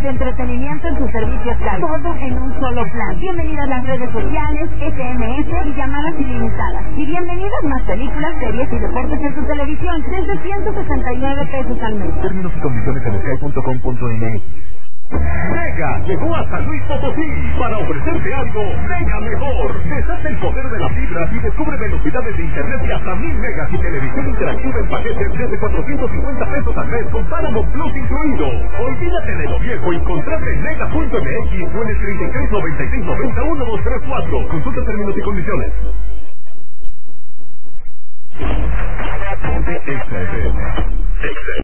entretenimiento en tus servicios Sky. Todo en un solo plan. Bienvenidas las redes sociales, SMS y llamadas ilimitadas. Y bienvenidas más películas, series y deportes en tu televisión desde 169 pesos al mes. Términos y condiciones en sky.com.mx. Mega llegó a San Luis Potosí para ofrecerte algo mega mejor. Deshace el poder de la fibra y descubre velocidades de internet de hasta 1000 megas y televisión interactiva en paquetes desde 450 pesos al mes con Paramount Plus incluido. Olvídate de lo viejo y contrata en mega.mx o en el 3396901234. Consulta términos y condiciones.